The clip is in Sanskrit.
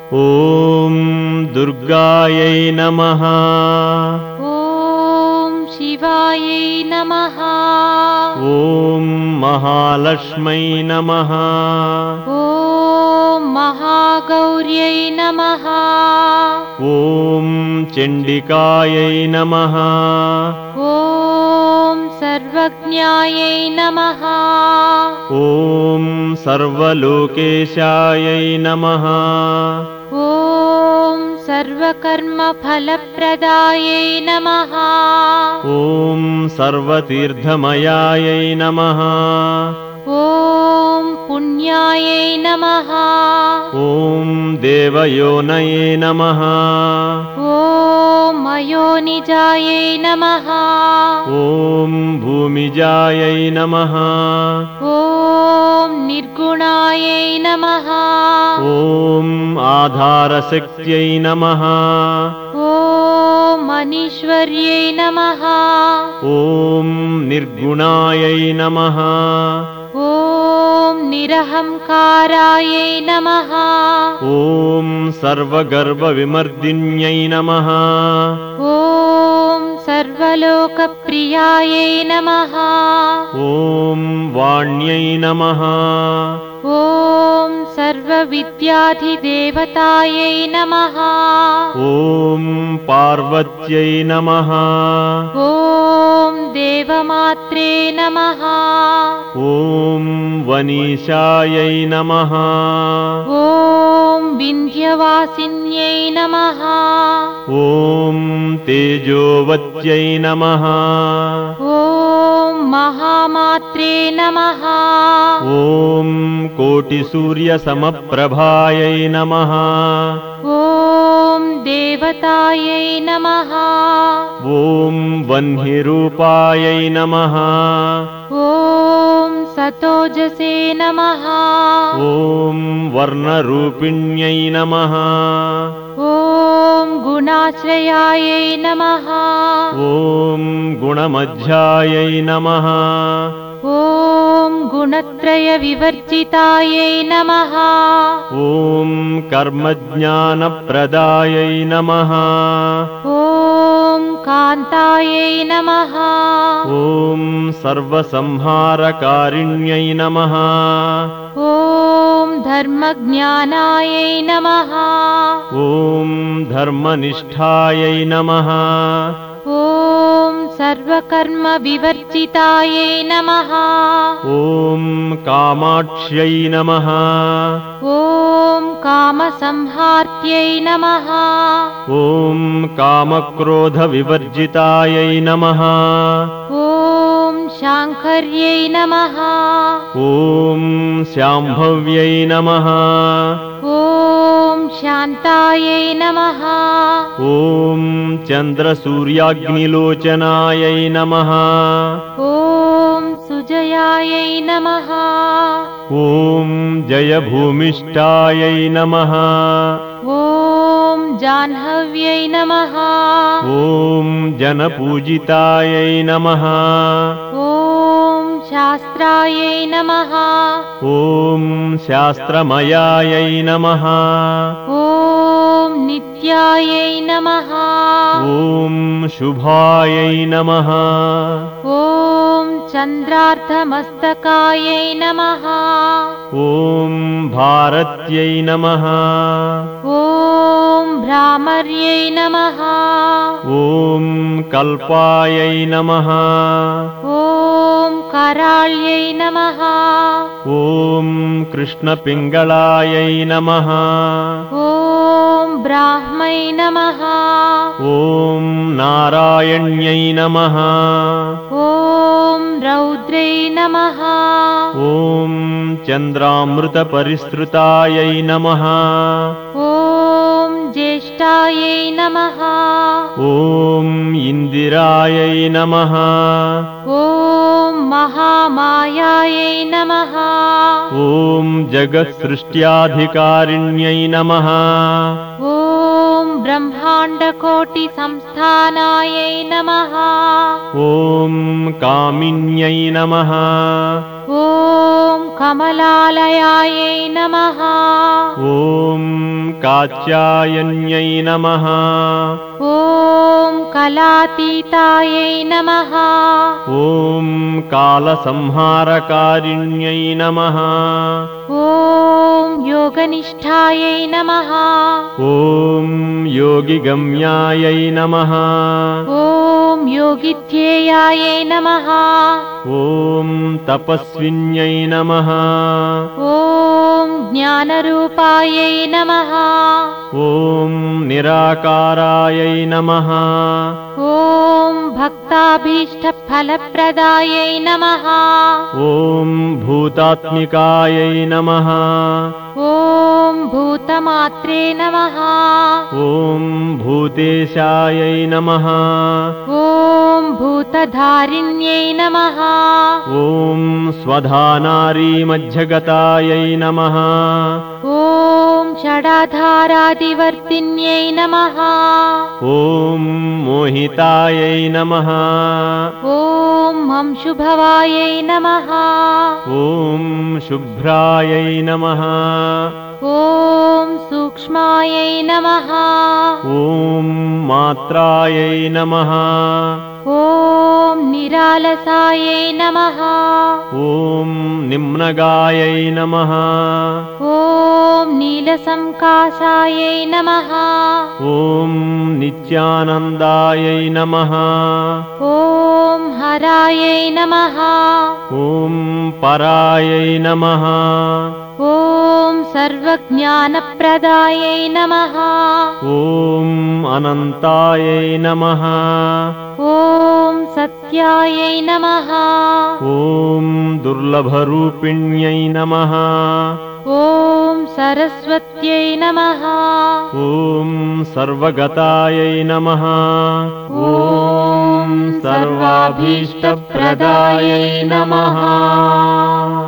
ॐ दुर्गायै नमः। ॐ शिवायै नमः। ॐ महालक्ष्मै नमः। ॐ महागौर्यै नमः। ॐ चण्डिकायै नमः। ॐ सर्वज्ञायै नमः। ॐ सर्वलोकेशायै नमः। ॐ सर्वकर्मफलप्रदायै नमः। ॐ सर्वतीर्थमयायै नमः। ॐ पुण्यायै नमः। ॐ देवयोनये नमः। ॐ अयोनिजायै नमः। ॐ भूमिजायै नमः। ॐ निर्गुणायै नमः। ॐ आधारशक्त्यै नमः। ॐ अनीश्वर्यै नमः। ॐ निर्गुणायै नमः। ॐ निरहंकारायै नमः। ॐ सर्वगर्वविमर्दिन्यै नमः। ॐ सर्वलोकप्रियायै नमः। ॐ वाण्यै नमः। ॐ सर्वविद्याधिदेवतायै नमः। ॐ पार्वत्यै नमः। ॐ देवमात्रे नमः। ॐ वनीशायै नमः। ॐ विन्ध्यवासिन्यै नमः। ॐ तेजोवत्यै नमः। ॐ महामात्रे नमः। ॐ कोटिसूर्यसमप्रभायै नमः। ॐ देवतायै नमः। ॐ वह्निरूपायै नमः। ॐ सतोजसे नमः। ॐ वर्णरूपिण्यै नमः। ॐ गुणाश्रयायै नमः। ॐ गुणमध्यायै नमः। ॐ गुणत्रयविवर्जितायै नमः। ॐ कर्मज्ञानप्रदायै नमः। ॐ कान्तायै नमः। ॐ सर्वसंहारकारिण्यै नमः। ॐ धर्मज्ञानायै नमः। ॐ धर्मनिष्ठायै नमः। ॐ सर्वकर्मविवर्जितायै नमः। ॐ कामाक्ष्यै नमः। ॐ कामसंहार्त्यै नमः। ॐ कामक्रोधविवर्जितायै नमः। ॐ शाङ्कर्यै नमः। ॐ शाम्भव्यै नमः। ॐ शान्तायै नमः। ॐ चन्द्रसूर्याग्निलोचनायै नमः। ॐ सुजयायै नमः। ॐ जयभूमिष्ठायै नमः। ॐ जाह्नव्यै नमः। ॐ जनपूजितायै नमः। ॐ शास्त्रायै नमः। ॐ शास्त्रमयायै नमः। ॐ नित्यायै नमः। ॐ शुभायै नमः। ॐ चन्द्रार्धमस्तकायै नमः। ॐ भारत्यै नमः। ॐ भ्रामर्यै नमः। ॐ कल्पायै नमः। ॐ कराळ्यै नमः। ॐ कृष्णपिङ्गळायै नमः। ॐ ब्राह्मै नमः। ॐ नारायण्यै नमः। ॐ रौद्रै नमः। ॐ चन्द्रामृतपरिसृतायै नमः। ॐ ज्येष्ठायै नमः। ॐ इन्दिरायै नमः। ॐ महामायायै नमः। ॐ जगत्सृष्ट्याधिकारिण्यै नमः। ॐ ब्रह्माण्डकोटिसंस्थानायै नमः। ॐ कामिन्यै नमः। ॐ कमलालयायै नमः। ॐ कात्यायन्यै नमः ॐ कलातीतायै नमः ॐ कालसंहारकारिण्यै नमः ॐ योगनिष्ठायै नमः ॐ योगिगम्यायै नमः ॐ योगिध्येयायै नमः ॐ तपस्विन्यै नमः ॐ ज्ञानरूपायै नमः ॐ निराकारायै नमः ॐ भक्ताभीष्टफलप्रदायै नमः ॐ भूतात्मिकायै नमः ॐ भूतमात्रे नमः ॐ भूतेशायै नमः ॐ भूतधारिण्यै नमः ॐ स्वधानारीमध्यगतायै नमः ॐ षडाधारादिवर्तिन्यै नमः ॐ मोहितायै नमः ॐ अंशुभवायै नमः ॐ शुभ्रायै नमः ॐ सूक्ष्मायै नमः ॐ मात्रायै नमः ॐ निरालसायै नमः ॐ निम्नगायै नमः ॐ नीलसंकाशायै नमः ॐ नित्यानन्दायै नमः ॐ हरायै नमः ॐ परायै नमः ॐ सर्वज्ञानप्रदायै नमः ॐ अनन्तायै नमः ॐ सत्यायै नमः ॐ दुर्लभरूपिण्यै नमः ॐ सरस्वत्यै नमः ॐ सर्वगतायै नमः ॐ सर्वाभीष्टप्रदायै नमः।